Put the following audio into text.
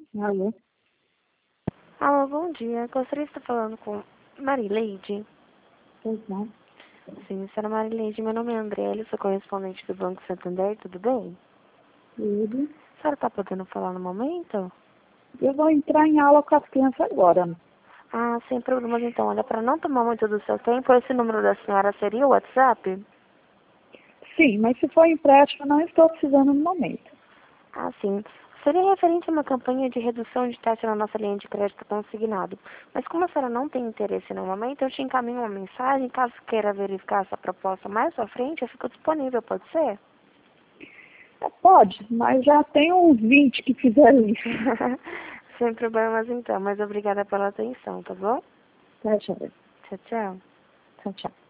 Alô? Alô, bom dia. Gostaria de estar falando com Marileide. Pois não. Sim, senhora Marileide, meu nome é André, sou correspondente do Banco Santander, tudo bem? Tudo. A senhora está podendo falar no momento? Eu vou entrar em aula com as crianças agora. Ah, sem problemas então. Olha, para não tomar muito do seu tempo, esse número da senhora seria o WhatsApp? Sim, mas se for empréstimo, não estou precisando no momento. Ah, sim. Seria referente a uma campanha de redução de taxa na nossa linha de crédito consignado. Mas como a senhora não tem interesse no momento, eu te encaminho uma mensagem. Caso queira verificar essa proposta mais à frente, eu fico disponível, pode ser? Pode, mas já tem uns 20 que fizeram isso. Sem problemas então, mas obrigada pela atenção, tá bom? Tá, tchau. Tchau, tchau. Tchau, tchau.